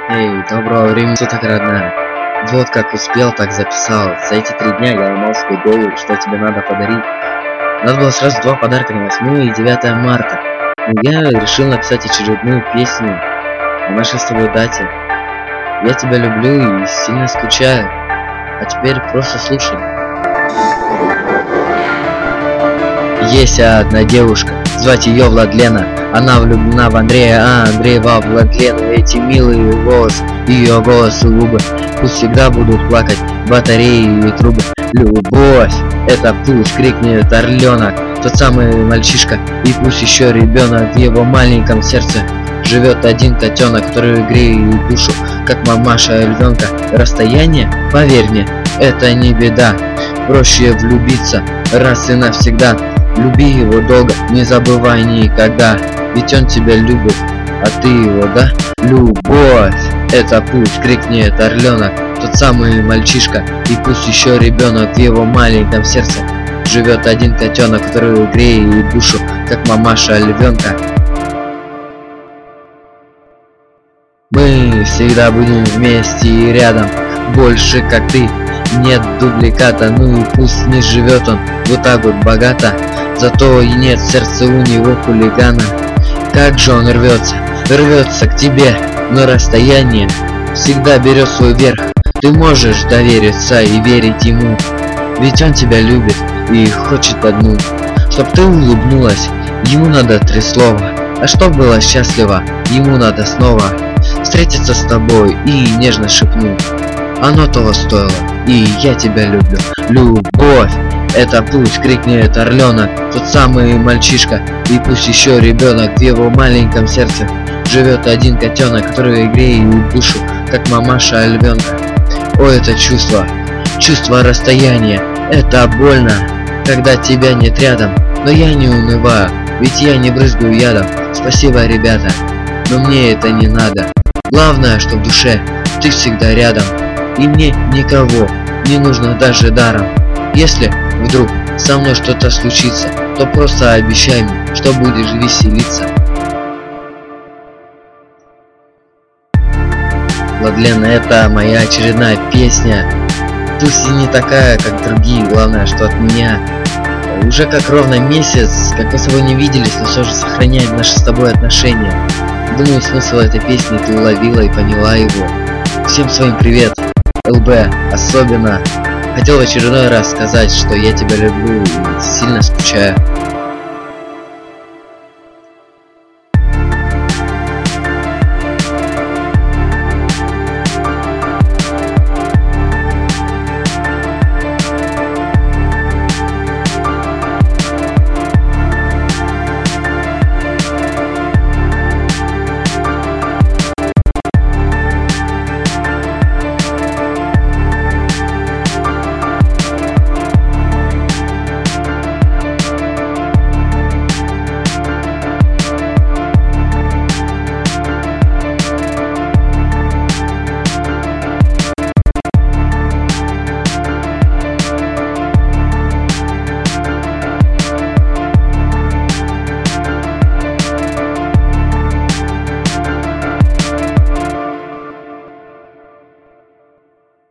Эй, доброго времени суток, родная. Вот как успел, так записал. За эти 3 дня я ломал себе голову, что тебе надо подарить. Надо было сразу 2 подарка на 8 и 9 марта. Но я решил написать очередную песню о нашей с тобой дате. Я тебя люблю и сильно скучаю. А теперь просто слушай. Есть одна девушка, звать ее Владлена. Она влюблена в Андрея, а Андрей во Владлену. Эти милые волосы, ее волосы губы пусть всегда будут плакать батареи и трубы. Любовь, это пусть крикнет орленок, тот самый мальчишка, и пусть еще ребенок. В его маленьком сердце живет один котенок, который греет душу, как мамаша львенка. Расстояние, поверь мне, это не беда. Проще влюбиться раз и навсегда. Люби его долго, не забывай никогда, ведь он тебя любит, а ты его, да? Любовь, это пусть крикнет орленок, тот самый мальчишка, и пусть еще ребенок. В его маленьком сердце живет один котенок, который греет душу, как мамаша львенка. Мы всегда будем вместе и рядом, больше как ты, нет дубликата. Ну и пусть не живет он вот так вот богато, зато и нет сердца у него хулигана. Как же он рвется к тебе, но расстояние всегда берет свой верх. Ты можешь довериться и верить ему, ведь он тебя любит и хочет одну. Чтоб ты улыбнулась, ему надо 3 слова, а чтоб была счастлива, ему надо снова встретиться с тобой и нежно шепнуть: оно того стоило, и я тебя люблю. Любовь, это пусть крикнет орленок, тот самый мальчишка, и пусть еще ребенок. В его маленьком сердце живет один котенок, который греет душу, как мамаша львенка. О, это чувство расстояния, это больно, когда тебя нет рядом. Но я не унываю, ведь я не брызгаю ядом. Спасибо, ребята, но мне это не надо. Главное, что в душе ты всегда рядом, и мне никого не нужно даже даром. Если вдруг со мной что-то случится, то просто обещай мне, что будешь веселиться. Владлена, это моя очередная песня. Пусть и не такая, как другие, главное, что от меня. Уже как ровно месяц, как мы с тобой не виделись, но все же сохраняем наши с тобой отношения. Думаю, смысл этой песни ты уловила и поняла его. Всем своим привет, ЛБ особенно. Хотел в очередной раз сказать, что я тебя люблю и сильно скучаю.